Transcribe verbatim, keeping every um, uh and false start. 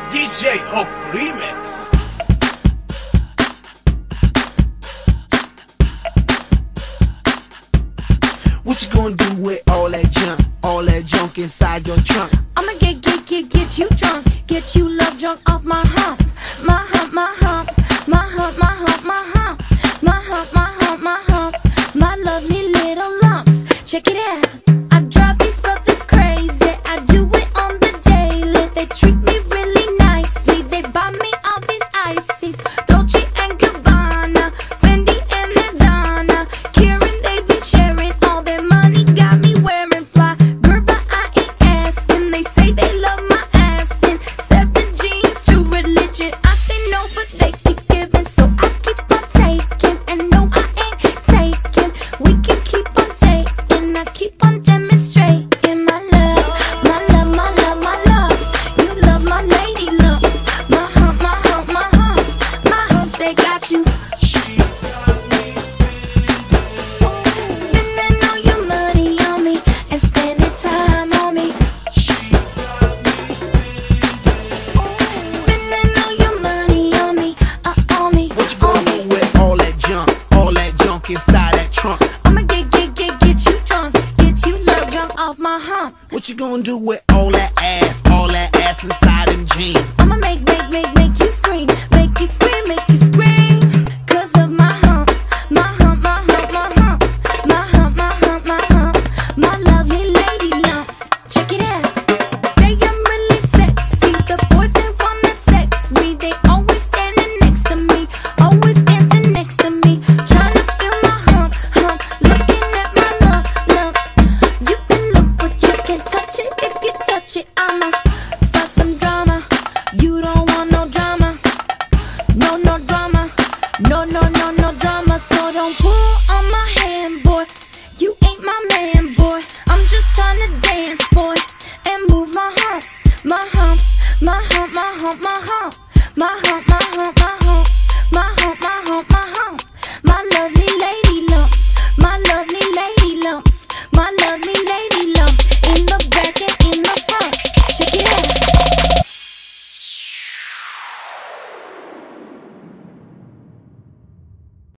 D J Hook Remix. What you gonna do with all that junk, all that junk inside your trunk? I'ma get, get, get, get you drunk, get you love drunk off my hump, my hump, my hump, my hump, my hump, my hump, my hump, my hump, my hump, my lovely little lumps. Check it out. I drive these brothers crazy. I do it on the daily. They treat me really nicely. They buy me all these ices, Dolce and Gabbana, Fendi and Madonna. Karen, they be sharing all their money, got me wearing fly. Girl, but I ain't asking. They say they love my ass in seven jeans, true religion. I say no, but they keep giving, so I keep on taking. And no, I ain't taking. We can keep on taking. I keep on demonstrating my love, my love, my love, my love. You love my lady love, my hump, my hump, my hump, my humps. They got you. Spending all your money on me and spending time on me. Spending all your money on me, uh, on me, What you gonna do with all that junk, all that junk inside that trunk? I'ma get, get, get, get you drunk, get you love drunk off my hump. What you gonna do with all that ass, all that ass inside them jeans? I'ma make, make, make, make you scream, make you scream, make you scream. Cause of my hump, my hump, my hump, my hump, my hump, my hump, my hump, my lovely lady lumps. Check it out. They am really sexy. The boys they wanna sex me. They always standing next to me, always dancing next to me, trying to feel my hump, hump, looking at my lump, lump. You can look, but you can't touch it. If you touch it, I'ma start some drama. You don't want no drama, no, no drama, no, no, no, no drama. So don't pull on my hand, boy.